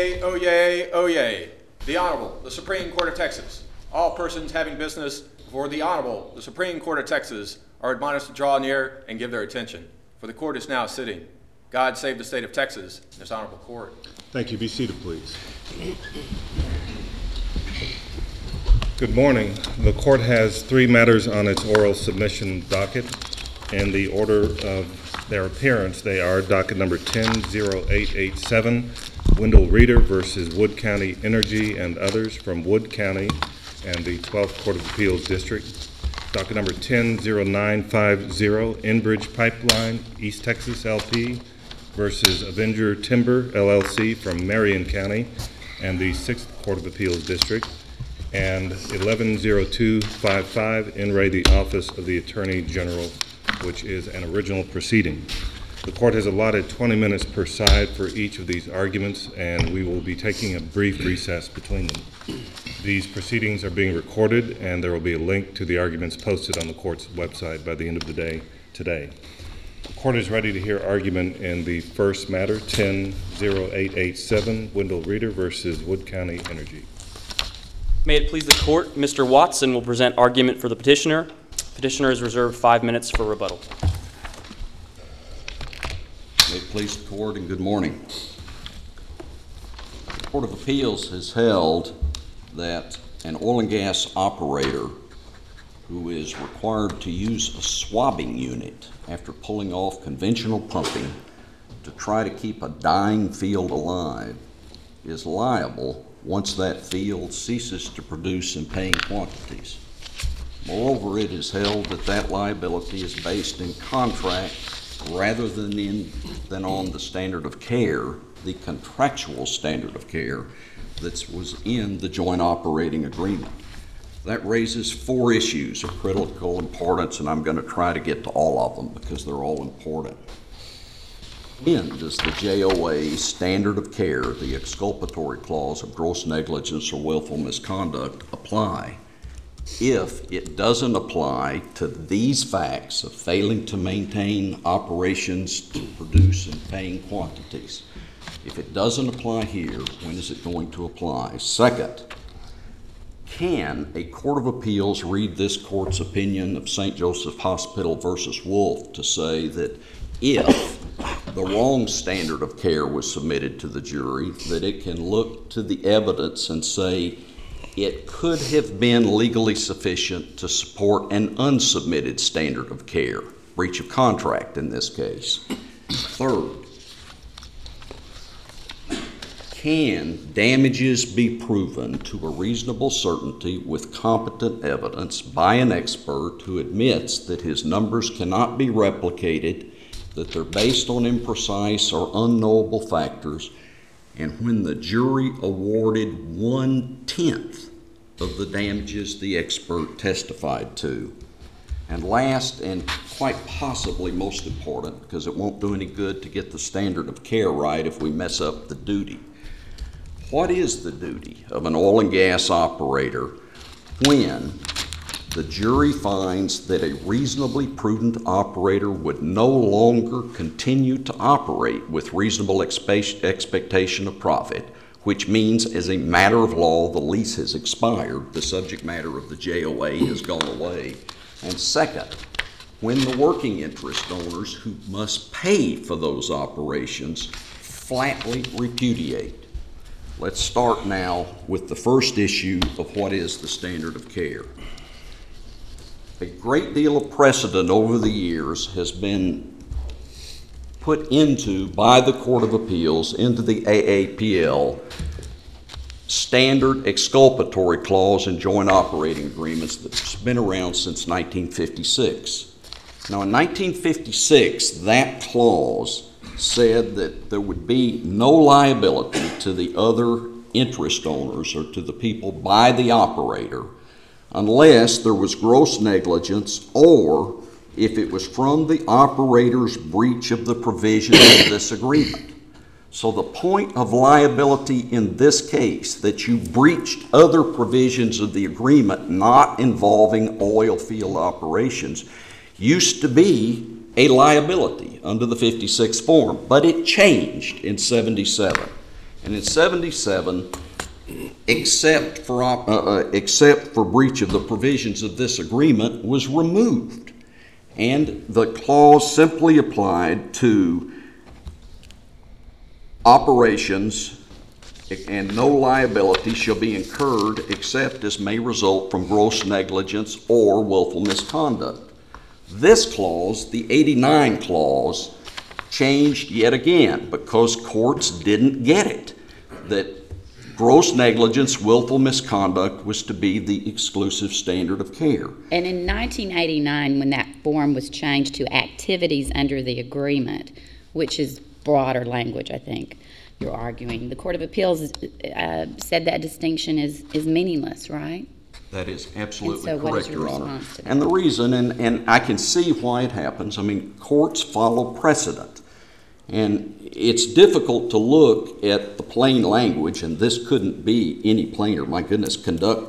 Oyez, oyez, oyez. The Honorable, the Supreme Court of Texas. All persons having business before the Honorable, the Supreme Court of Texas, are admonished to draw near and give their attention, for the court is now sitting. God save the state of Texas and this honorable court. Thank you. Be seated, please. Good morning. The court has 3 matters on its oral submission docket. In the order of their appearance, they are docket number 10-0887, Wendell Reeder versus Wood County Energy and others from Wood County and the 12th Court of Appeals District. Docket number 10-0950, Enbridge Pipeline, East Texas LP versus Avenger Timber LLC from Marion County and the 6th Court of Appeals District. And 110255, In re the Office of the Attorney General, which is an original proceeding. The court has allotted 20 minutes per side for each of these arguments, and we will be taking a brief recess between them. These proceedings are being recorded, and there will be a link to the arguments posted on the court's website by the end of the day today. The court is ready to hear argument in the first matter, 10-0887, Wendell Reeder versus Wood County Energy. May it please the court, Mr. Watson will present argument for the petitioner. Petitioner is reserved 5 minutes for rebuttal. May it please the court, and good morning. The Court of Appeals has held that an oil and gas operator who is required to use a swabbing unit after pulling off conventional pumping to try to keep a dying field alive is liable once that field ceases to produce in paying quantities. Moreover, it is held that that liability is based in contract rather than on the standard of care, the contractual standard of care that was in the joint operating agreement. That raises 4 issues of critical importance, and I'm going to try to get to all of them because they're all important. When does the JOA standard of care, the exculpatory clause of gross negligence or willful misconduct, apply? If it doesn't apply to these facts of failing to maintain operations to produce in paying quantities, if it doesn't apply here, when is it going to apply? Second, can a court of appeals read this court's opinion of St. Joseph Hospital versus Wolf to say that if the wrong standard of care was submitted to the jury, that it can look to the evidence and say it could have been legally sufficient to support an unsubmitted standard of care, breach of contract in this case? Third, can damages be proven to a reasonable certainty with competent evidence by an expert who admits that his numbers cannot be replicated, that they're based on imprecise or unknowable factors, and when the jury awarded 1/10 of the damages the expert testified to? And last, and quite possibly most important, because it won't do any good to get the standard of care right if we mess up the duty. What is the duty of an oil and gas operator when the jury finds that a reasonably prudent operator would no longer continue to operate with reasonable expectation of profit, which means as a matter of law the lease has expired, the subject matter of the JOA has gone away? And second, when the working interest owners who must pay for those operations flatly repudiate. Let's start now with the first issue of what is the standard of care. A great deal of precedent over the years has been put into, by the Court of Appeals, into the AAPL standard exculpatory clause in joint operating agreements that's been around since 1956. Now in 1956, that clause said that there would be no liability to the other interest owners or to the people by the operator unless there was gross negligence or if it was from the operator's breach of the provisions of this agreement. So the point of liability in this case, that you breached other provisions of the agreement not involving oil field operations, used to be a liability under the 56 form, but it changed in 77. And in 77, except for breach of the provisions of this agreement, was removed. And the clause simply applied to operations, and no liability shall be incurred except as may result from gross negligence or willful misconduct. This clause, the 89 clause, changed yet again because courts didn't get it, that gross negligence, willful misconduct was to be the exclusive standard of care. And in 1989, when that form was changed to activities under the agreement, which is broader language, I think you're arguing, the Court of Appeals said that distinction is meaningless, right? That is absolutely And so what correct, is your Your Honor. response to that? And the reason, and I can see why it happens, I mean, courts follow precedent. And it's difficult to look at the plain language, and this couldn't be any plainer. My goodness,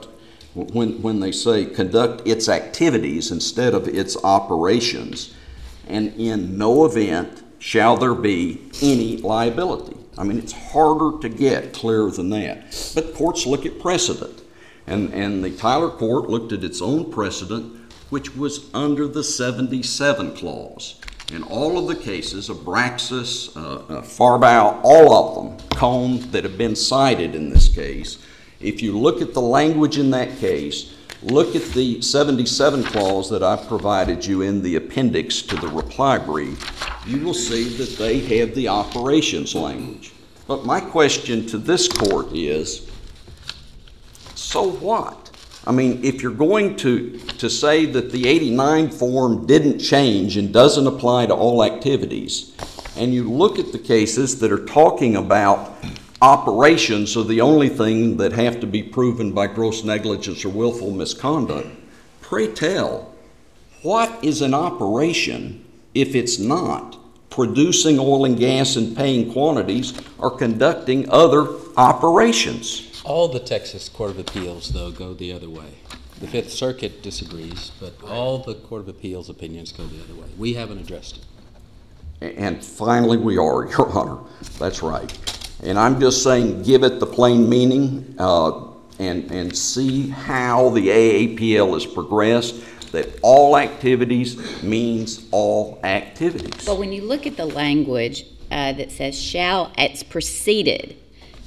when they say conduct its activities instead of its operations, and in no event shall there be any liability. I mean, it's harder to get clearer than that. But courts look at precedent. And the Tyler Court looked at its own precedent, which was under the 77 clause. In all of the cases of Abraxas, Farbow, all of them, Cone, that have been cited in this case, if you look at the language in that case, look at the 77 clause that I provided you in the appendix to the reply brief, you will see that they have the operations language. But my question to this court is, so what? I mean, if you're going to say that the 89 form didn't change and doesn't apply to all activities, and you look at the cases that are talking about operations are the only thing that have to be proven by gross negligence or willful misconduct, pray tell, what is an operation if it's not producing oil and gas in paying quantities or conducting other operations? All the Texas Court of Appeals, though, go the other way. The Fifth Circuit disagrees, but all the Court of Appeals opinions go the other way. We haven't addressed it. And finally we are, Your Honor. That's right. And I'm just saying give it the plain meaning and see how the AAPL has progressed, that all activities means all activities. Well, when you look at the language that says it's preceded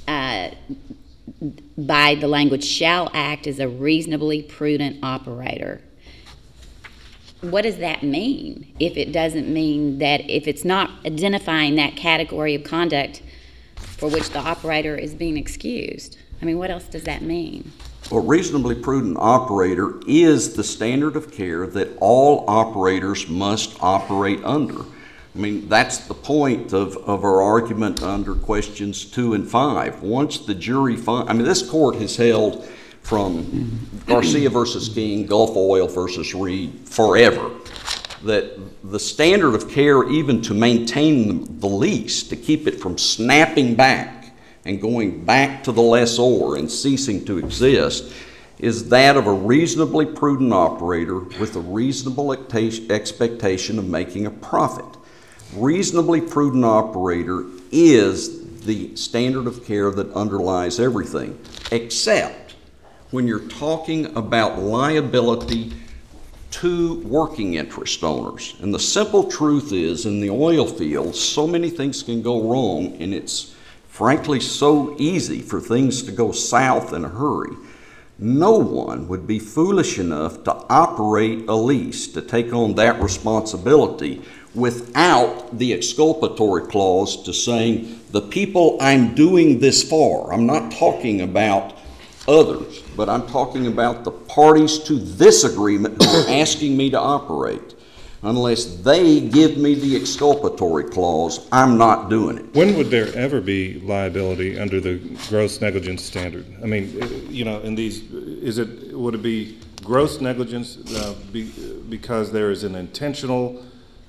by the language shall act as a reasonably prudent operator. What does that mean if it doesn't mean that if it's not identifying that category of conduct for which the operator is being excused? I mean, what else does that mean? Well, reasonably prudent operator is the standard of care that all operators must operate under. I mean, that's the point of our argument under questions 2 and 5. Once the jury this court has held from Garcia versus King, Gulf Oil versus Reed, forever, that the standard of care even to maintain the lease, to keep it from snapping back and going back to the lessor and ceasing to exist, is that of a reasonably prudent operator with a reasonable expectation of making a profit. Reasonably prudent operator is the standard of care that underlies everything, except when you're talking about liability to working interest owners. And the simple truth is, in the oil field, so many things can go wrong, and it's frankly so easy for things to go south in a hurry. No one would be foolish enough to operate a lease, to take on that responsibility without the exculpatory clause to saying, the people I'm doing this for, I'm not talking about others, but I'm talking about the parties to this agreement who are asking me to operate. Unless they give me the exculpatory clause, I'm not doing it. When would there ever be liability under the gross negligence standard? I mean, in these, would it be gross negligence because there is an intentional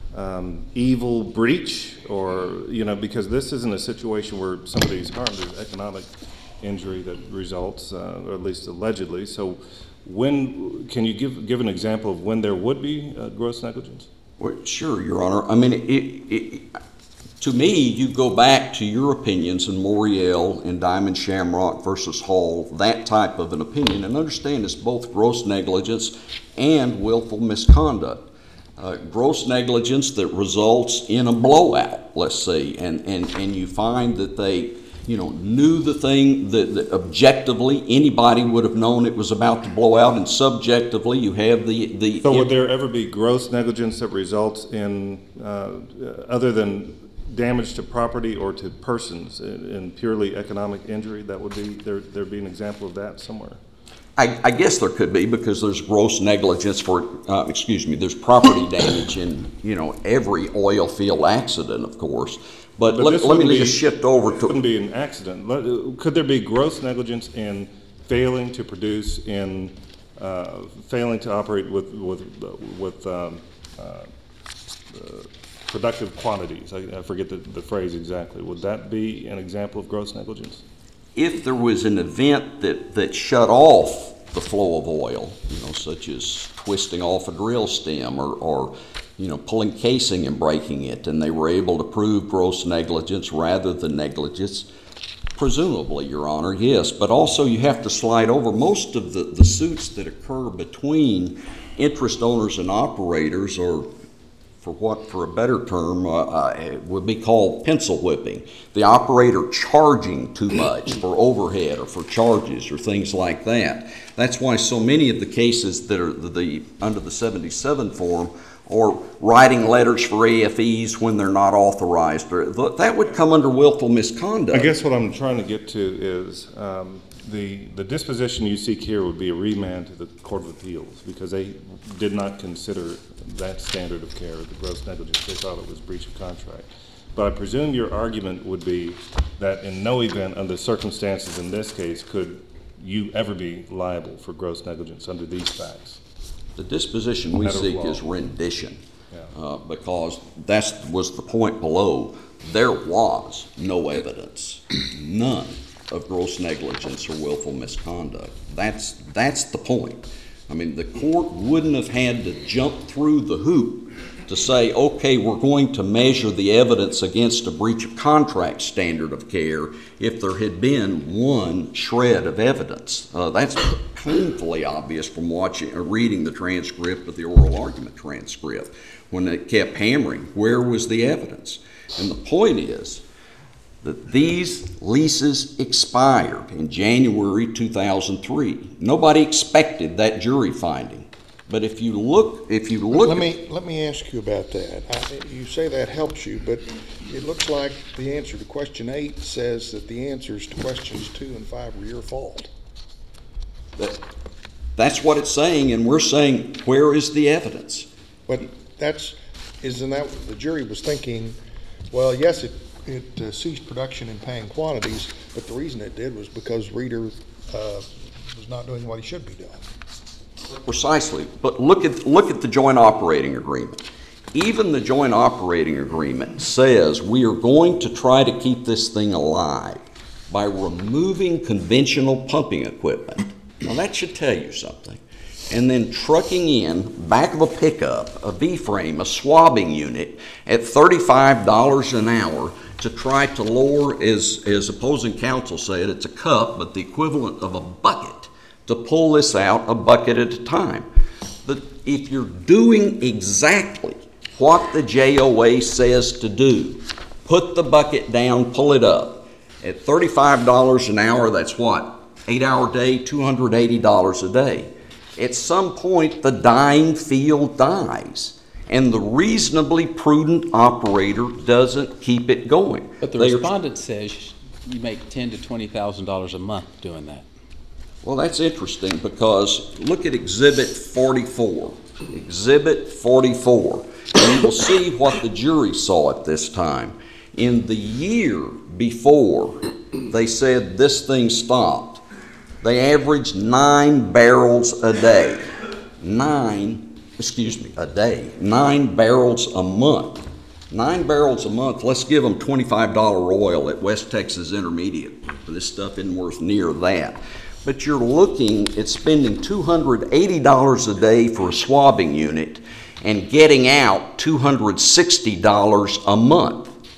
evil breach, or because this isn't a situation where somebody's harmed, there's economic injury that results, or at least allegedly. So when can you give an example of when there would be gross negligence? Well, sure, Your Honor. I mean, To me, you go back to your opinions in Moriel and Diamond Shamrock versus Hall, that type of an opinion, and understand it's both gross negligence and willful misconduct. Gross negligence that results in a blowout, let's say, and you find that they, knew the thing that objectively anybody would have known it was about to blow out, and subjectively you have the. So would there ever be gross negligence that results in, other than damage to property or to persons, in purely economic injury? That would be, there'd be an example of that somewhere. I guess there could be, because there's gross negligence for, there's property damage in, every oil field accident, of course. But let me just shift over to. It wouldn't be an accident. Could there be gross negligence in failing to produce, in failing to operate with productive quantities? I forget the phrase exactly. Would that be an example of gross negligence? If there was an event that shut off the flow of oil, such as twisting off a drill stem or pulling casing and breaking it, and they were able to prove gross negligence rather than negligence, presumably, Your Honor, yes. But also you have to slide over most of the suits that occur between interest owners and operators, or for a better term, it would be called pencil whipping. The operator charging too much for overhead or for charges or things like that. That's why so many of the cases that are under the 77 form are writing letters for AFEs when they're not authorized. That would come under willful misconduct. I guess what I'm trying to get to is the disposition you seek here would be a remand to the Court of Appeals, because they did not consider that standard of care, the gross negligence. They thought it was breach of contract. But I presume your argument would be that in no event, under circumstances in this case, could you ever be liable for gross negligence under these facts. The disposition we seek is rendition, because that was the point below. There was no evidence, none, of gross negligence or willful misconduct. That's the point. I mean, the court wouldn't have had to jump through the hoop to say, okay, we're going to measure the evidence against a breach of contract standard of care if there had been one shred of evidence. That's painfully obvious from reading the transcript of the oral argument transcript, when they kept hammering, where was the evidence? And the point is that these leases expired in January 2003. Nobody expected that jury finding. But if you look let me ask you about that. You say that helps you, but it looks like the answer to question 8 says that the answers to questions 2 and 5 were your fault. That's what it's saying, and we're saying, where is the evidence? But isn't that what the jury was thinking? Well, yes, it ceased production in paying quantities, but the reason it did was because Reeder was not doing what he should be doing. Precisely. But look at the joint operating agreement. Even the joint operating agreement says we are going to try to keep this thing alive by removing conventional pumping equipment. Now that should tell you something. And then trucking in, back of a pickup, a V-frame, a swabbing unit at $35 an hour to try to lower, as opposing counsel said, it's a cup, but the equivalent of a bucket, to pull this out a bucket at a time. But if you're doing exactly what the JOA says to do, put the bucket down, pull it up. At $35 an hour, that's what? 8-hour day, $280 a day. At some point, the dying field dies, and the reasonably prudent operator doesn't keep it going. But the respondent says you make $10,000 to $20,000 a month doing that. Well, that's interesting, because look at Exhibit 44. Exhibit 44. And you will see what the jury saw at this time. In the year before they said this thing stopped, they averaged 9 barrels a day. 9 barrels a month. 9 barrels a month, let's give them $25 oil at West Texas Intermediate. This stuff isn't worth near that. But you're looking at spending $280 a day for a swabbing unit and getting out $260 a month.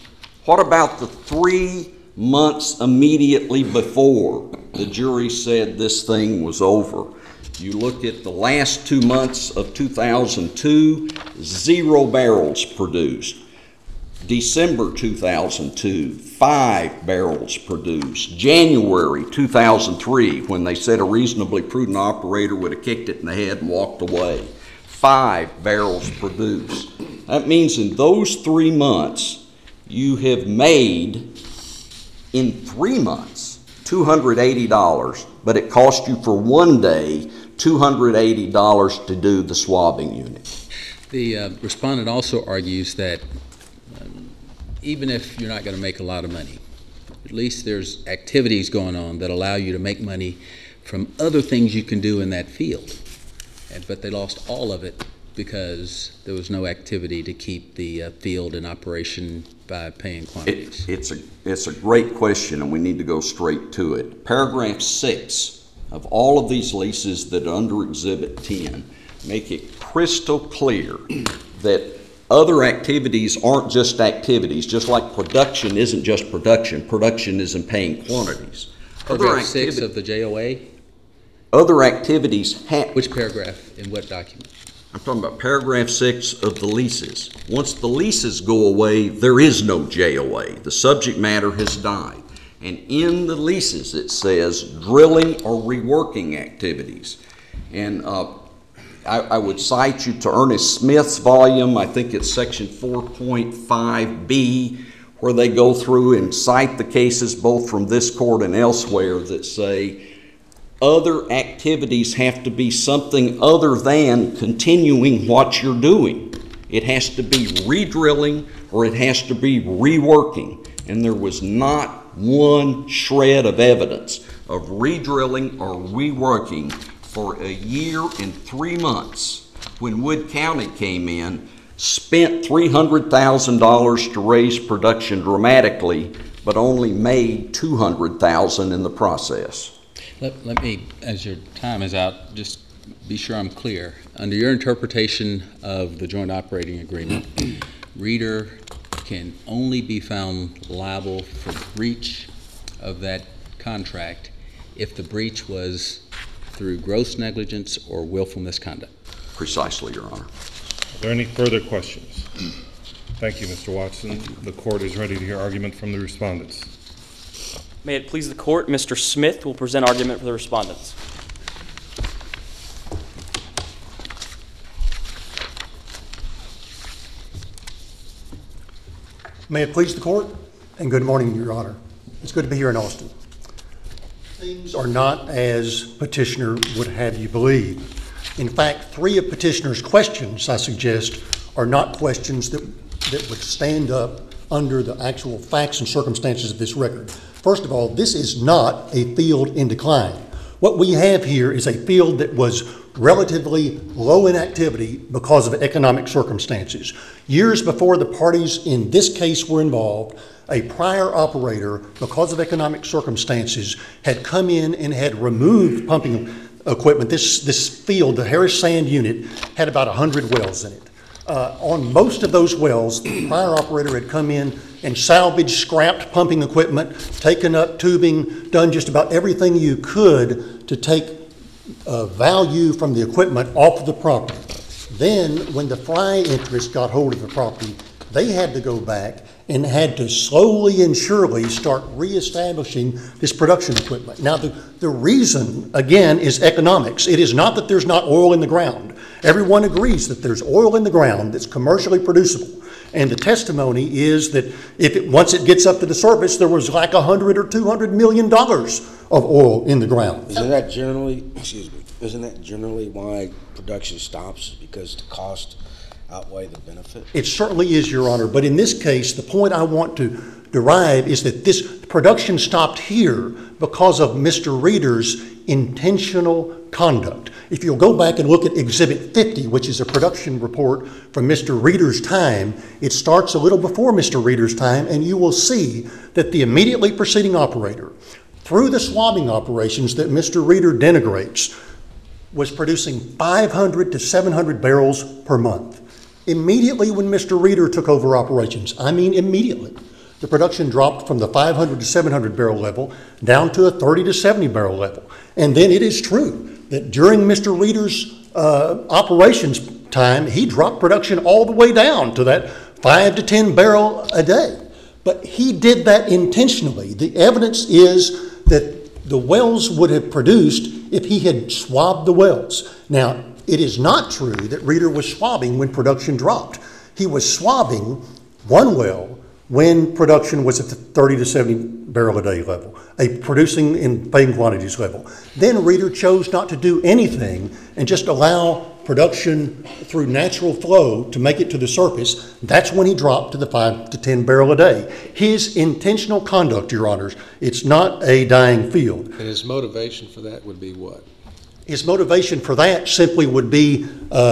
What about the 3 months immediately before the jury said this thing was over? You look at the last 2 months of 2002, 0 barrels produced. December 2002, 5 barrels produced. January 2003, when they said a reasonably prudent operator would have kicked it in the head and walked away, 5 barrels produced. That means in those 3 months, you have made, in 3 months, $280, but it cost you for 1 day $280 to do the swabbing unit. The respondent also argues that even if you're not going to make a lot of money, at least there's activities going on that allow you to make money from other things you can do in that field. But they lost all of it because there was no activity to keep the field in operation by paying quantities. It's a great question, and we need to go straight to it. Paragraph 6 of all of these leases that are under Exhibit 10 make it crystal clear that other activities aren't just activities, just like production isn't just production. Production isn't paying quantities. Paragraph 6 of the JOA? Other activities Which paragraph in what document? I'm talking about paragraph 6 of the leases. Once the leases go away, there is no JOA. The subject matter has died. And in the leases it says drilling or reworking activities. And I would cite you to Ernest Smith's volume, I think it's section 4.5B, where they go through and cite the cases both from this court and elsewhere that say other activities have to be something other than continuing what you're doing. It has to be re-drilling or it has to be reworking. And there was not one shred of evidence of re-drilling or reworking for a year and 3 months when Wood County came in, spent $300,000 to raise production dramatically, but only made $200,000 in the process. Let me, as your time is out, just be sure I'm clear. Under your interpretation of the joint operating agreement, Reeder can only be found liable for breach of that contract if the breach was through gross negligence or willful misconduct. Precisely, Your Honor. Are there any further questions? Thank you, Mr. Watson. The court is ready to hear argument from the respondents. May it please the court, Mr. Smith will present argument for the respondents. May it please the court, and good morning, Your Honor. It's good to be here in Austin. Things are not as petitioner would have you believe. In fact, 3 of petitioner's questions, I suggest, are not questions that would stand up under the actual facts and circumstances of this record. First of all, this is not a field in decline. What we have here is a field that was relatively low in activity because of economic circumstances. Years before the parties in this case were involved, a prior operator, because of economic circumstances, had come in and had removed pumping equipment. This field, the Harris Sand unit, had about 100 wells in it. On most of those wells, the prior operator had come in and salvaged scrapped pumping equipment, taken up tubing, done just about everything you could to take value from the equipment off of the property. Then, when the Fry interest got hold of the property, they had to go back and had to slowly and surely start reestablishing this production equipment. Now, the reason, again, is economics. It is not that there's not oil in the ground. Everyone agrees that there's oil in the ground that's commercially producible. And the testimony is that once it gets up to the surface, there was like $100 or $200 million of oil in the ground. Isn't that generally why production stops? Because the cost outweigh the benefit? It certainly is, Your Honor. But in this case, the point I want to derive is that this production stopped here because of Mr. Reeder's intentional conduct. If you'll go back and look at Exhibit 50, which is a production report from Mr. Reeder's time, it starts a little before Mr. Reeder's time, and you will see that the immediately preceding operator, through the swabbing operations that Mr. Reeder denigrates, was producing 500 to 700 barrels per month. Immediately when Mr. Reeder took over operations, I mean immediately, the production dropped from the 500 to 700 barrel level down to a 30 to 70 barrel level. And then it is true that during Mr. Reeder's operations time, he dropped production all the way down to that 5 to 10 barrel a day. But he did that intentionally. The evidence is that the wells would have produced if he had swabbed the wells. Now, it is not true that Reeder was swabbing when production dropped. He was swabbing one well when production was at the 30 to 70 barrel a day level, a producing in paying quantities level. Then Reeder chose not to do anything and just allow production through natural flow to make it to the surface. That's when he dropped to the 5 to 10 barrel a day. His intentional conduct, Your Honors, it's not a dying field. And his motivation for that would be what? His motivation for that simply would be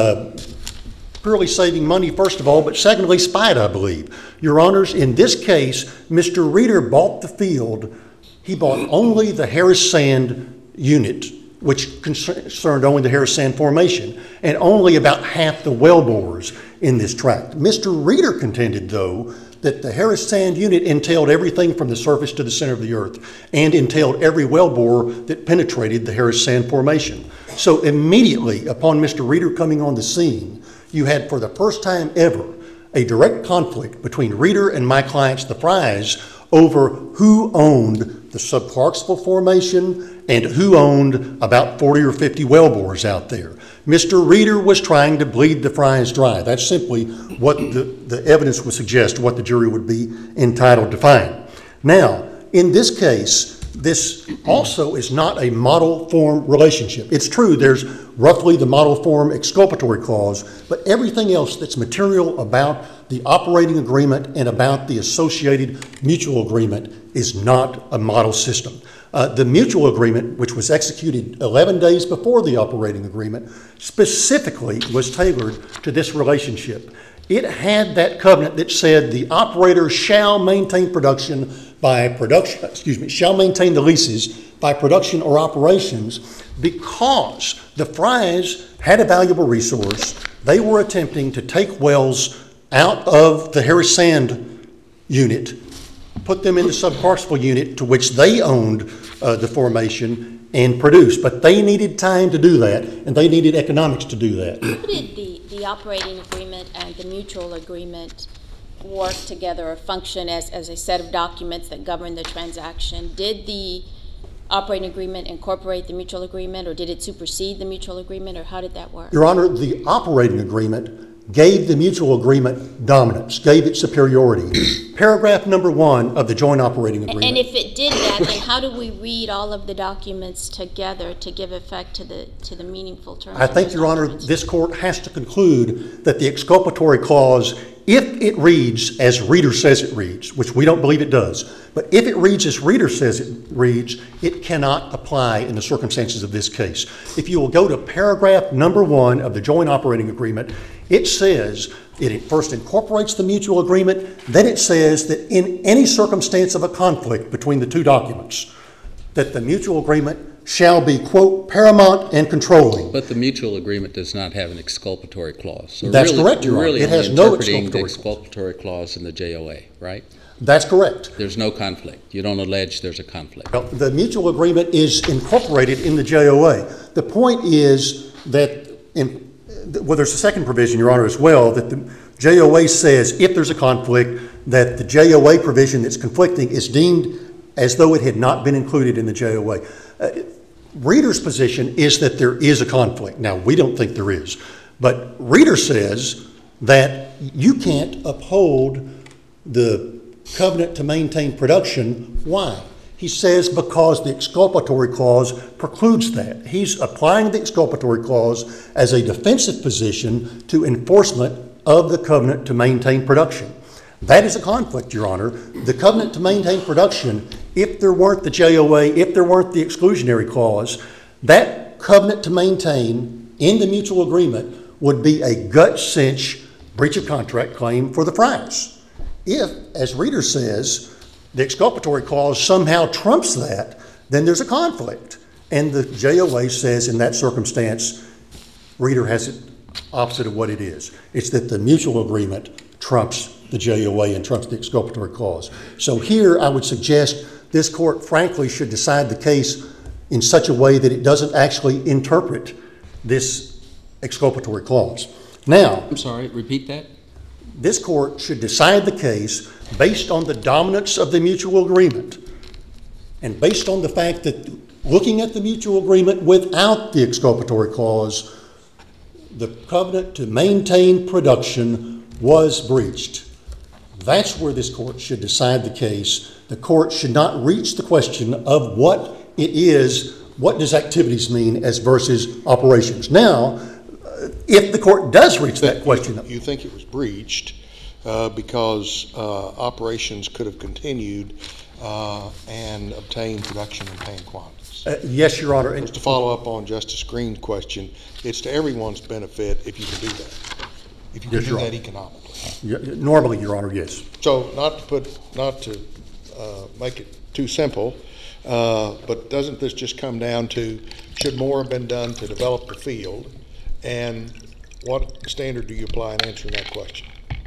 purely saving money, first of all, but secondly, spite, I believe. Your Honors, in this case, Mr. Reeder bought the field. He bought only the Harris Sand unit, which concerned only the Harris Sand Formation, and only about half the well bores in this tract. Mr. Reeder contended, though, that the Harris Sand unit entailed everything from the surface to the center of the earth and entailed every well bore that penetrated the Harris Sand Formation. So immediately upon Mr. Reeder coming on the scene, you had for the first time ever a direct conflict between Reeder and my clients, the Fries, over who owned the Sub-Clarksville Formation and who owned about 40 or 50 well bores out there. Mr. Reeder was trying to bleed the Fries dry. That's simply what the evidence would suggest, what the jury would be entitled to find. Now, in this case, this also is not a model form relationship. It's true, there's roughly the model form exculpatory clause, but everything else that's material about the operating agreement and about the associated mutual agreement is not a model system. The mutual agreement, which was executed 11 days before the operating agreement, specifically was tailored to this relationship. It had that covenant that said the operator shall maintain production by production, shall maintain the leases by production or operations, because the Fries had a valuable resource. They were attempting to take wells out of the Harris Sand unit, put them in the Sub-Clarksville unit to which they owned the formation and produce. But they needed time to do that, and they needed economics to do that. How did the operating agreement and the mutual agreement work together or function as a set of documents that govern the transaction? Did the operating agreement incorporate the mutual agreement, or did it supersede the mutual agreement, or how did that work? Your Honor, the operating agreement gave the mutual agreement dominance, gave it superiority. Paragraph number 1 of the joint operating agreement. And if it did that, then how do we read all of the documents together to give effect to the meaningful terms? I think, Your Honor, this court has to conclude that the exculpatory clause, if it reads as Reeder says it reads, which we don't believe it does, but if it reads as Reeder says it reads, it cannot apply in the circumstances of this case. If you will go to paragraph number 1 of the joint operating agreement, it says, it first incorporates the mutual agreement, then it says that in any circumstance of a conflict between the two documents, that the mutual agreement shall be, quote, paramount and controlling. But the mutual agreement does not have an exculpatory clause. So That's correct, Your Honor. Really it has no interpreting the exculpatory clause in the JOA, right? That's correct. There's no conflict. You don't allege there's a conflict. Well, the mutual agreement is incorporated in the JOA. The point is that, there's a second provision, Your Honor, as well, that the JOA says if there's a conflict, that the JOA provision that's conflicting is deemed as though it had not been included in the JOA. Reeder's position is that there is a conflict. Now, we don't think there is, but Reeder says that you can't uphold the covenant to maintain production. Why? He says because the exculpatory clause precludes that. He's applying the exculpatory clause as a defensive position to enforcement of the covenant to maintain production. That is a conflict, Your Honor. The covenant to maintain production, if there weren't the JOA, if there weren't the exclusionary clause, that covenant to maintain in the mutual agreement would be a gut cinch breach of contract claim for the Fries. If, as Reeder says, the exculpatory clause somehow trumps that, then there's a conflict. And the JOA says in that circumstance, Reeder has it opposite of what it is. It's that the mutual agreement trumps the JOA and trumps the exculpatory clause. So here I would suggest this court frankly should decide the case in such a way that it doesn't actually interpret this exculpatory clause. Now, I'm sorry, repeat that? this court should decide the case based on the dominance of the mutual agreement and based on the fact that looking at the mutual agreement without the exculpatory clause, the covenant to maintain production was breached. That's where this court should decide the case. The court should not reach the question of what it is, what does activities mean as versus operations. Now, if the court does reach that question. You think it was breached because operations could have continued and obtained production in paying quantities? Yes, Your Honor. Just to follow up on Justice Green's question, it's to everyone's benefit if you can do that, if you can do that economically. Normally, Your Honor, yes. So not to make it too simple, but doesn't this just come down to should more have been done to develop the field, and what standard do you apply in answering that question?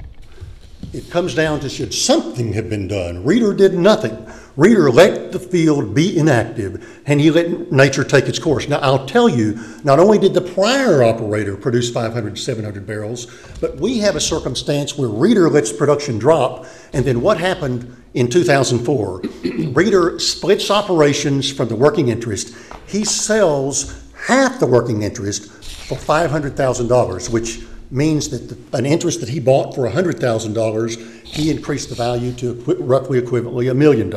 It comes down to should something have been done. Reeder did nothing. Reeder let the field be inactive, and he let nature take its course. Now, I'll tell you, not only did the prior operator produce 500 to 700 barrels, but we have a circumstance where Reeder lets production drop, and then what happened in 2004? Reeder splits operations from the working interest. He sells half the working interest for $500,000, which means that an interest that he bought for $100,000, he increased the value to roughly equivalently $1 million.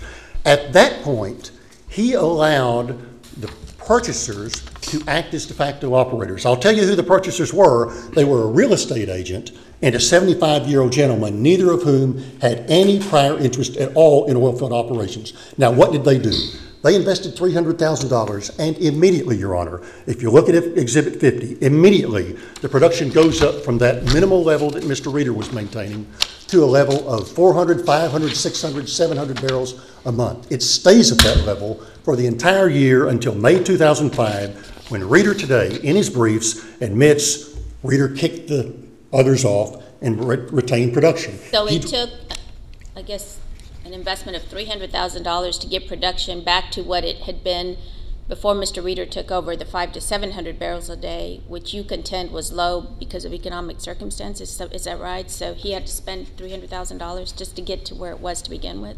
At that point, he allowed the purchasers to act as de facto operators. I'll tell you who the purchasers were. They were a real estate agent and a 75-year-old gentleman, neither of whom had any prior interest at all in oil field operations. Now, what did they do? They invested $300,000, and immediately, Your Honor, if you look at Exhibit 50, immediately the production goes up from that minimal level that Mr. Reeder was maintaining to a level of 400, 500, 600, 700 barrels a month. It stays at that level for the entire year until May 2005, when Reeder today, in his briefs, admits Reeder kicked the others off and retained production. So it took, I guess, an investment of $300,000 to get production back to what it had been before Mr. Reeder took over, the 500 to 700 barrels a day, which you contend was low because of economic circumstances. So is that right? So he had to spend $300,000 just to get to where it was to begin with?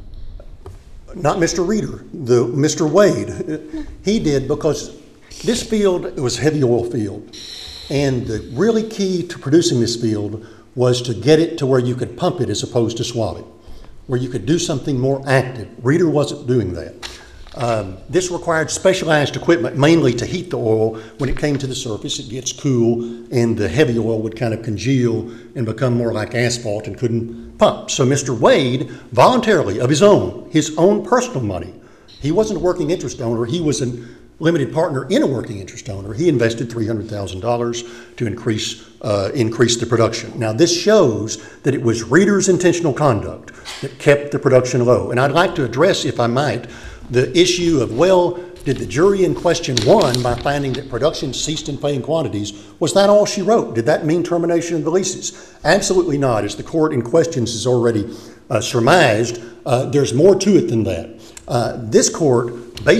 Not Mr. Reeder, Mr. Wade. He did, because this field was a heavy oil field. And the really key to producing this field was to get it to where you could pump it as opposed to swab it, where you could do something more active. Reeder wasn't doing that. This required specialized equipment, mainly to heat the oil. When it came to the surface, it gets cool, and the heavy oil would kind of congeal and become more like asphalt and couldn't pump. So Mr. Wade, voluntarily, of his own personal money, he wasn't a working interest owner, he was a limited partner in a working interest owner. He invested $300,000 to increase the production. Now, this shows that it was Reeder's intentional conduct that kept the production low. And I'd like to address, if I might, the issue of, well, did the jury in question won by finding that production ceased in paying quantities? Was that all she wrote? Did that mean termination of the leases? Absolutely not. As the court in questions has already surmised, there's more to it than that. This court,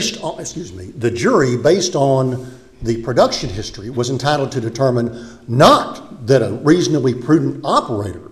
the jury, based on the production history, was entitled to determine not that a reasonably prudent operator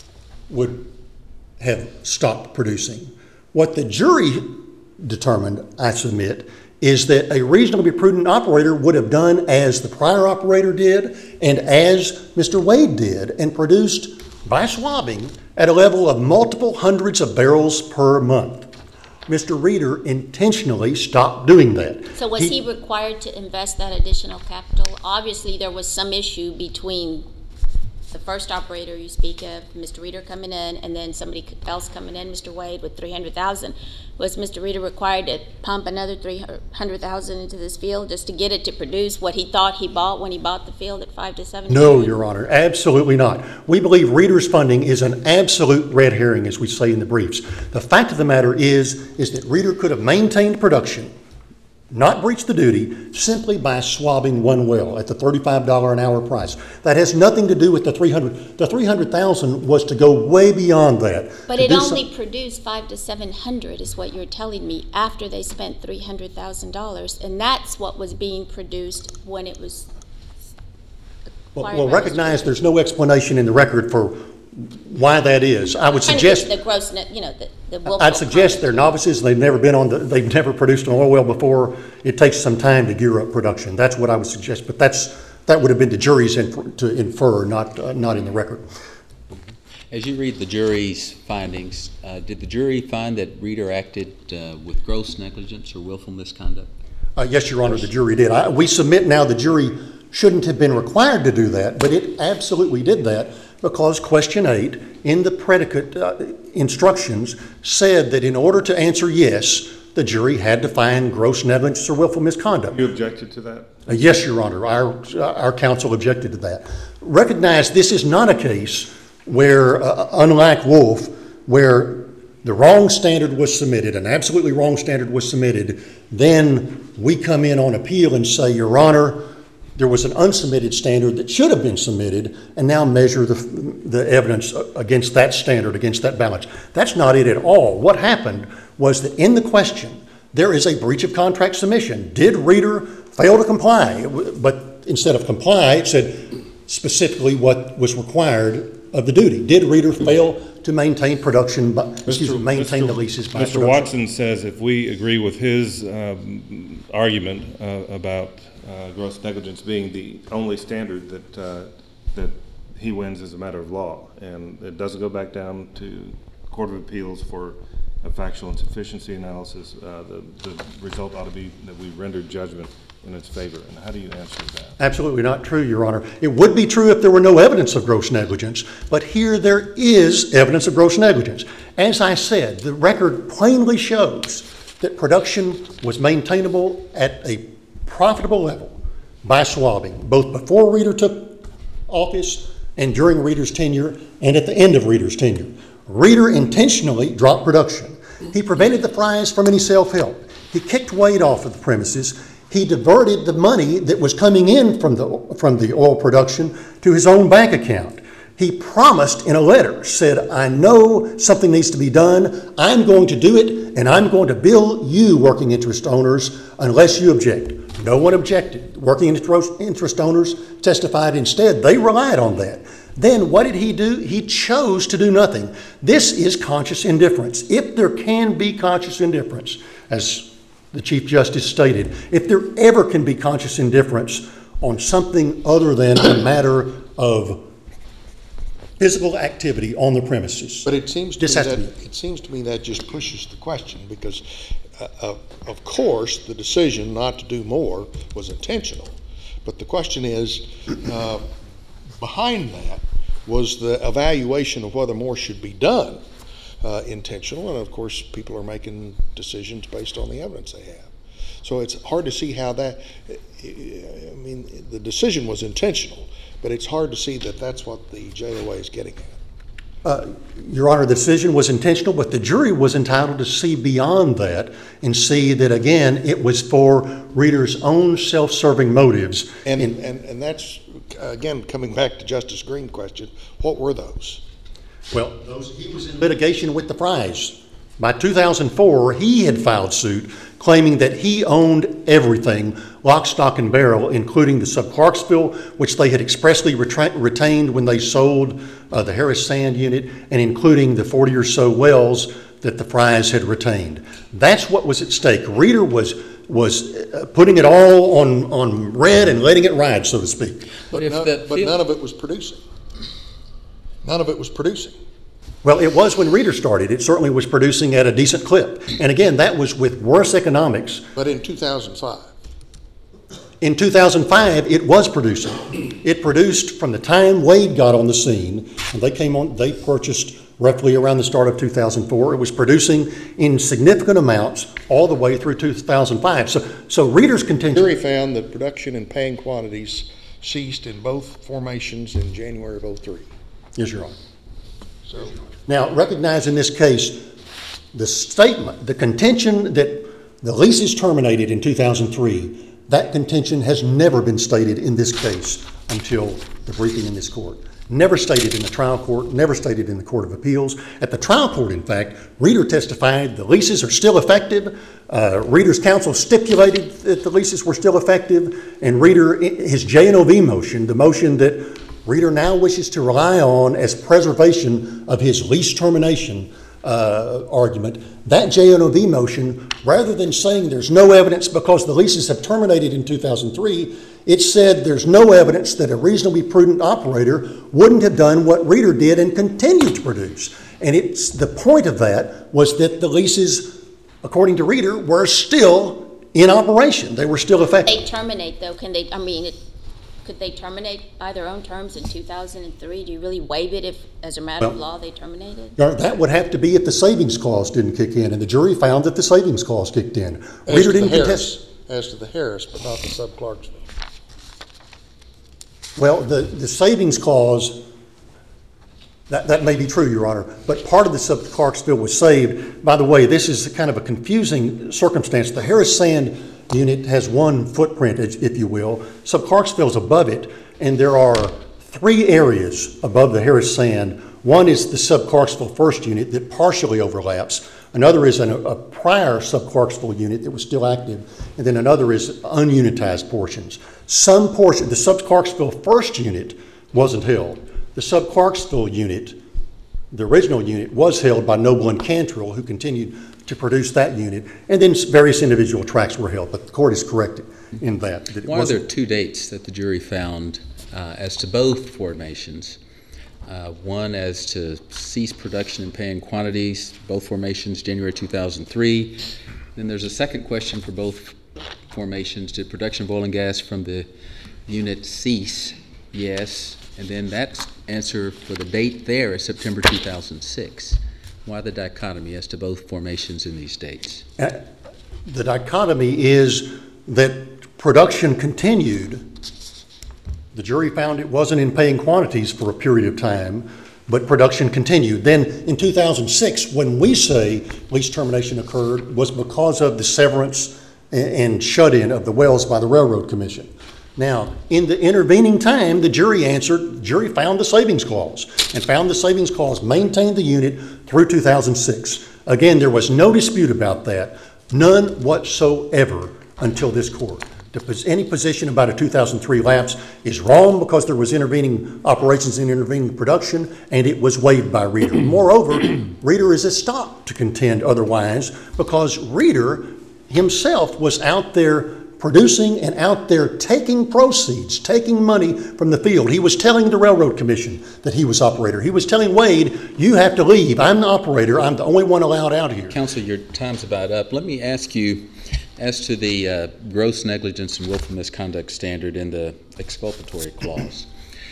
would have stopped producing. What the jury determined, I submit, is that a reasonably prudent operator would have done as the prior operator did and as Mr. Wade did, and produced by swabbing at a level of multiple hundreds of barrels per month. Mr. Reeder intentionally stopped doing that. So was he required to invest that additional capital? Obviously, there was some issue between the first operator you speak of, Mr. Reeder coming in, and then somebody else coming in, Mr. Wade, with $300,000. Was Mr. Reeder required to pump another $300,000 into this field just to get it to produce what he thought he bought when he bought the field at 5 to 7? No, Your Honor, absolutely not. We believe Reeder's funding is an absolute red herring, as we say in the briefs. The fact of the matter is that Reeder could have maintained production not breach the duty simply by swabbing one well at the $35 an hour price. That has nothing to do with the 300. The 300,000 was to go way beyond that. But it only produced 500 to 700 is what you're telling me after they spent $300,000, and that's what was being produced when it was. Well, recognize there's no explanation in the record for why that is. I would suggest the gross net, the willful I'd suggest they're novices. They've never they've never produced an oil well before. It takes some time to gear up production. That's what I would suggest. But that would have been the jury's to infer, not in the record. As you read the jury's findings, did the jury find that Reeder acted with gross negligence or willful misconduct? Yes, Your Honor, the jury did. We submit now the jury shouldn't have been required to do that, but it absolutely did that because question 8 in the predicate instructions said that in order to answer yes, the jury had to find gross negligence or willful misconduct. You objected to that? Yes, Your Honor. Our counsel objected to that. Recognize this is not a case where, unlike Wolf, where the wrong standard was submitted, an absolutely wrong standard was submitted, then we come in on appeal and say, Your Honor, there was an unsubmitted standard that should have been submitted, and now measure the evidence against that standard, against that balance. That's not it at all. What happened was that in the question, there is a breach of contract submission. Did Reeder fail to comply? But instead of comply, it said specifically what was required of the duty. Did Reeder fail to maintain production, maintain the leases by production? Mr. Watson says if we agree with his argument about gross negligence being the only standard that he wins as a matter of law, and it doesn't go back down to Court of Appeals for a factual insufficiency analysis, the result ought to be that we rendered judgment in its favor. And how do you answer that? Absolutely not true, Your Honor. It would be true if there were no evidence of gross negligence, but here there is evidence of gross negligence. As I said, the record plainly shows that production was maintainable at a profitable level by swabbing, both before Reeder took office and during Reeder's tenure and at the end of Reeder's tenure. Reeder intentionally dropped production. He prevented the Fries from any self-help. He kicked Wade off of the premises. He diverted the money that was coming in from the oil production to his own bank account. He promised in a letter, said, I know something needs to be done. I'm going to do it, and I'm going to bill you, working interest owners, unless you object. No one objected. Working interest owners testified instead. They relied on that. Then what did he do? He chose to do nothing. This is conscious indifference. If there can be conscious indifference, as the Chief Justice stated, if there ever can be conscious indifference on something other than a matter of physical activity on the premises. But it seems to me that just pushes the question, because of course the decision not to do more was intentional. But the question is, behind that was the evaluation of whether more should be done intentional, and of course people are making decisions based on the evidence they have. So it's hard to see how that, I mean, the decision was intentional, but it's hard to see that that's what the JOA is getting at. Your Honor, the decision was intentional, but the jury was entitled to see beyond that and see that, again, it was for Reeder's own self-serving motives. And that's, again, coming back to Justice Green's question, what were those? Well, he was in litigation with the Fries. By 2004, he had filed suit claiming that he owned everything, lock, stock, and barrel, including the sub-Clarksville, which they had expressly retained when they sold the Harris Sand unit, and including the 40 or so wells that the Fries had retained. That's what was at stake. Reeder was putting it all on red and letting it ride, so to speak. But none of it was producing. None of it was producing. Well, it was when Reeder started. It certainly was producing at a decent clip. And again, that was with worse economics. But in 2005? In 2005, it was producing. It produced from the time Wade got on the scene, and they purchased roughly around the start of 2004. It was producing in significant amounts all the way through 2005. So Reeder's contention... The jury found that production in paying quantities ceased in both formations in January of 2003. Yes, Your Honor. Now, recognize in this case the statement, the contention that The lease is terminated in 2003. That contention has never been stated in this case until the briefing in this court. Never stated in the trial court, never stated in the Court of Appeals. At the trial court, in fact, Reeder testified the leases are still effective. Reeder's counsel stipulated that the leases were still effective, and Reeder, his J&OV motion, the motion that Reeder now wishes to rely on as preservation of his lease termination argument, that J&OV motion, rather than saying there's no evidence because the leases have terminated in 2003, it said there's no evidence that a reasonably prudent operator wouldn't have done what Reeder did and continued to produce. And the point of that was that the leases, according to Reeder, were still in operation. They were still effective. They terminate, though. Could they terminate by their own terms in 2003? Do you really waive it if, as a matter of law, they terminate it? That would have to be if the savings clause didn't kick in, and the jury found that the savings clause kicked in. Reeder didn't contest. As to the Harris, but not the sub-Clarksville. Well, the savings clause, that may be true, Your Honor, but part of the sub-Clarksville was saved. By the way, this is kind of a confusing circumstance. The Harris Sand unit has one footprint, if you will. Sub-Clarksville's above it, and there are 3 areas above the Harris Sand. One is the sub-Clarksville first unit that partially overlaps. Another is a prior sub-Clarksville unit that was still active, and then another is ununitized portions. Some portion, the sub-Clarksville first unit wasn't held. The sub-Clarksville unit, the original unit, was held by Noble and Cantrell, who continued to produce that unit, and then various individual tracts were held, but the court is corrected in that. Why are there 2 dates that the jury found as to both formations? One as to cease production and paying quantities, both formations, January 2003. Then there's a second question for both formations. Did production of oil and gas from the unit cease? Yes. And then that answer for the date there is September 2006. Why the dichotomy as to both formations in these dates? The dichotomy is that production continued. The jury found it wasn't in paying quantities for a period of time, but production continued. Then in 2006, when we say lease termination occurred, was because of the severance and shut-in of the wells by the Railroad Commission. Now, in the intervening time, the jury found the savings clause and found the savings clause maintained the unit through 2006. Again, there was no dispute about that, none whatsoever until this court. Any position about a 2003 lapse is wrong because there was intervening operations and intervening production, and it was waived by Reeder. Moreover, Reeder is a stop to contend otherwise because Reeder himself was out there producing and out there taking proceeds, taking money from the field. He was telling the Railroad Commission that he was operator. He was telling Wade, you have to leave. I'm the operator. I'm the only one allowed out here. Counsel, your time's about up. Let me ask you, as to the gross negligence and willful misconduct standard in the exculpatory clause,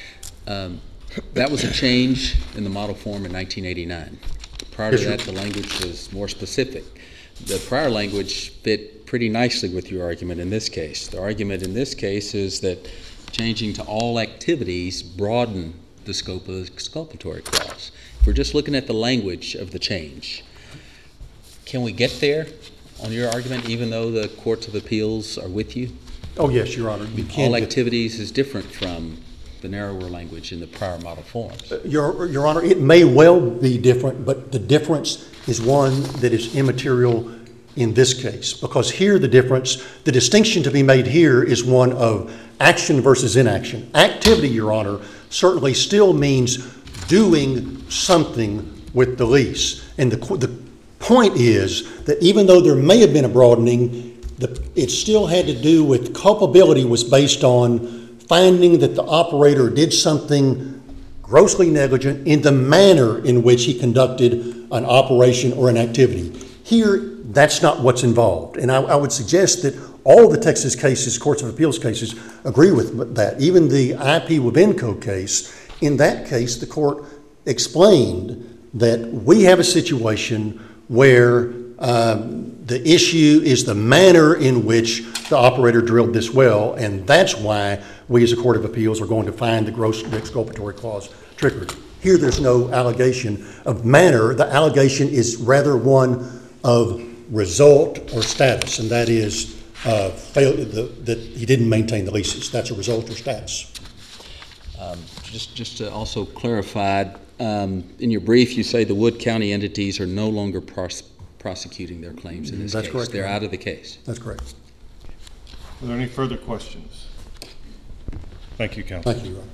that was a change in the model form in 1989. Prior to that, the language was more specific. The prior language fit pretty nicely with your argument in this case. The argument in this case is that changing to all activities broaden the scope of the exculpatory clause. If we're just looking at the language of the change, can we get there on your argument, even though the courts of appeals are with you? Oh, yes, Your Honor. All activities is different from the narrower language in the prior model forms. Your Honor, it may well be different, but the difference is one that is immaterial in this case, because here the distinction to be made here is one of action versus inaction. Activity, Your Honor, certainly still means doing something with the lease. And the point is that even though there may have been a broadening, it still had to do with culpability was based on finding that the operator did something grossly negligent in the manner in which he conducted an operation or an activity. Here, that's not what's involved. And I would suggest that all the Texas cases, courts of appeals cases, agree with that. Even the IP Wabenco case, in that case, the court explained that we have a situation where the issue is the manner in which the operator drilled this well, and that's why we as a court of appeals are going to find the gross exculpatory clause triggered. Here there's no allegation of manner. The allegation is rather one of result or status, and that is that he didn't maintain the leases. That's a result or status. Just to also clarify, in your brief, you say the Wood County entities are no longer prosecuting their claims in this That's case. correct. They're out of the case. That's correct. Are there any further questions? Thank you, Counsel. Thank you, Your Honor.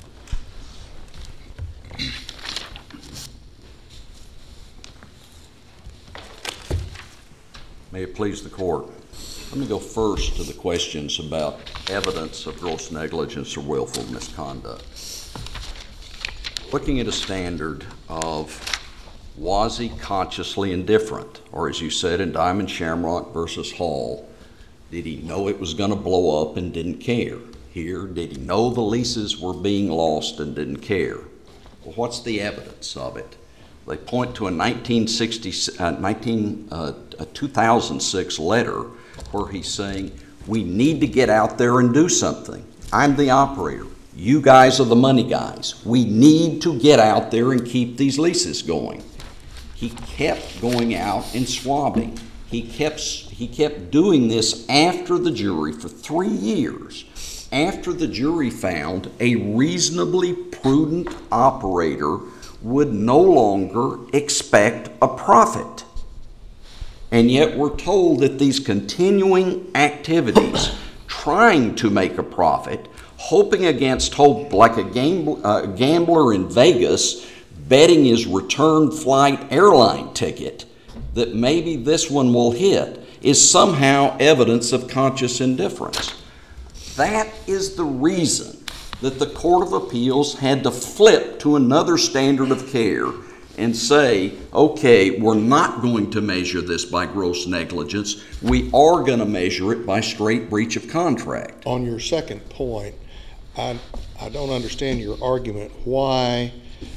May it please the court. Let me go first to the questions about evidence of gross negligence or willful misconduct. Looking at a standard of was he consciously indifferent, or as you said in Diamond Shamrock versus Hall, did he know it was going to blow up and didn't care? Here, did he know the leases were being lost and didn't care? Well, what's the evidence of it? They point to a 2006 letter where he's saying, we need to get out there and do something. I'm the operator. You guys are the money guys. We need to get out there and keep these leases going. He kept going out and swabbing. He kept doing this after the jury for 3 years. After the jury found a reasonably prudent operator would no longer expect a profit. And yet we're told that these continuing activities, trying to make a profit, hoping against hope, like a gambler in Vegas betting his return flight airline ticket that maybe this one will hit, is somehow evidence of conscious indifference. That is the reason that the Court of Appeals had to flip to another standard of care and say, okay, we're not going to measure this by gross negligence. We are going to measure it by straight breach of contract. On your second point, I don't understand your argument why,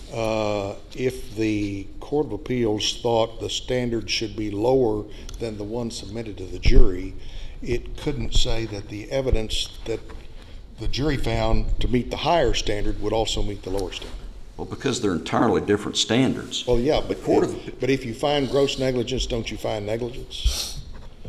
if the Court of Appeals thought the standard should be lower than the one submitted to the jury, it couldn't say that the evidence that the jury found to meet the higher standard would also meet the lower standard. Well, because they're entirely different standards. Well, yeah, but if you find gross negligence, don't you find negligence?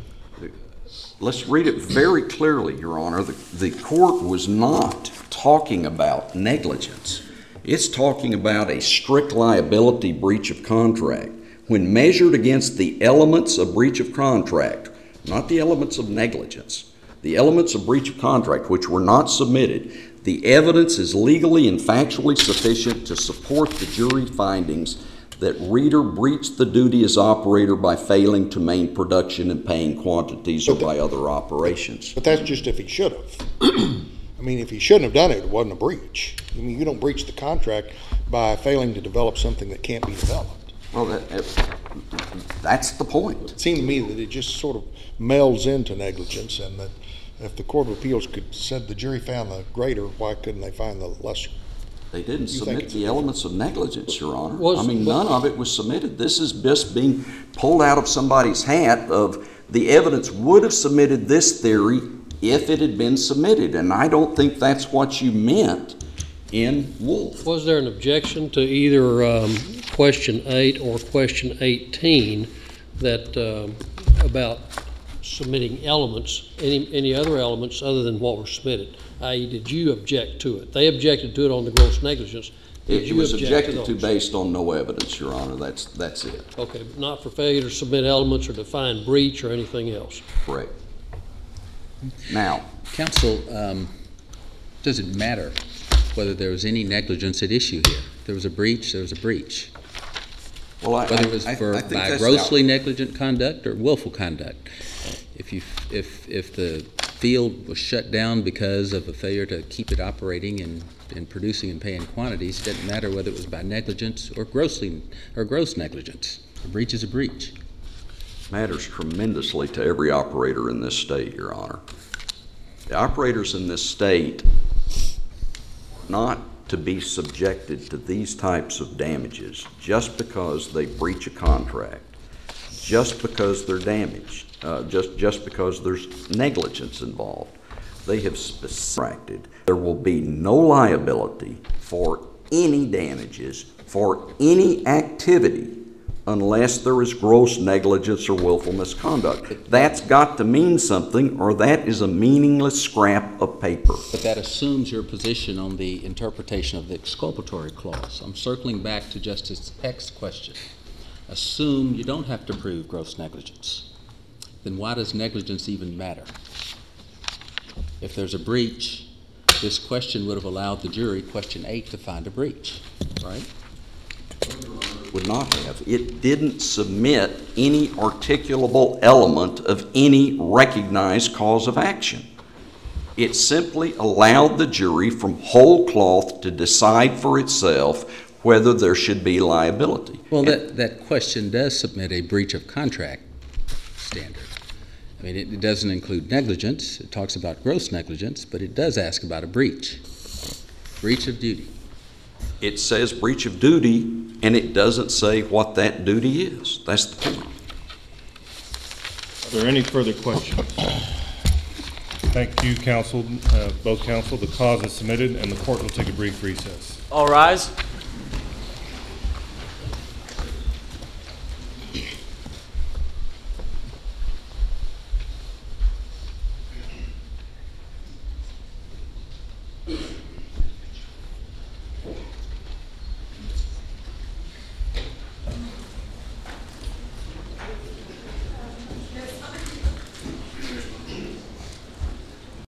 Let's read it very clearly, Your Honor. The court was not talking about negligence. It's talking about a strict liability breach of contract. When measured against the elements of breach of contract, not the elements of negligence, the elements of breach of contract which were not submitted, the evidence is legally and factually sufficient to support the jury findings that Reeder breached the duty as operator by failing to maintain production and paying quantities or by other operations. But that's just if he should have. I mean, if he shouldn't have done it, it wasn't a breach. I mean, you don't breach the contract by failing to develop something that can't be developed. Well, that's the point. It seemed to me that it just sort of melds into negligence, and that if the Court of Appeals said the jury found the greater, why couldn't they find the lesser? They didn't submit the elements of negligence, Your Honor. None of it was submitted. This is just being pulled out of somebody's hat of the evidence would have submitted this theory if it had been submitted, and I don't think that's what you meant in Wolf. Was there an objection to either question 8 or question 18 that about submitting elements, any other elements other than what were submitted? I.e., did you object to it? They objected to it on the gross negligence. It was objected to based on no evidence, Your Honor. That's it. Okay, but not for failure to submit elements or to find breach or anything else? Correct. Now, counsel, does it matter whether there was any negligence at issue here? There was a breach, there was a breach. Well, whether it was by grossly negligent conduct or willful conduct. If the field was shut down because of a failure to keep it operating and producing and paying quantities, it doesn't matter whether it was by negligence or gross negligence. A breach is a breach. Matters tremendously to every operator in this state, Your Honor. The operators in this state not to be subjected to these types of damages just because they breach a contract, just because they're damaged, just because there's negligence involved. They have specified there will be no liability for any damages for any activity unless there is gross negligence or willful misconduct. That's got to mean something, or that is a meaningless scrap of paper. But that assumes your position on the interpretation of the exculpatory clause. I'm circling back to Justice Peck's question. Assume you don't have to prove gross negligence. Then why does negligence even matter? If there's a breach, this question would have allowed the jury, question 8, to find a breach, right? Would not have. It didn't submit any articulable element of any recognized cause of action. It simply allowed the jury from whole cloth to decide for itself whether there should be liability. Well, that question does submit a breach of contract standard. I mean, it doesn't include negligence. It talks about gross negligence, but it does ask about a breach. Breach of duty. It says breach of duty, and it doesn't say what that duty is. That's the point. Are there any further questions? Thank you, counsel, both counsel. The cause is submitted, and the court will take a brief recess. All rise.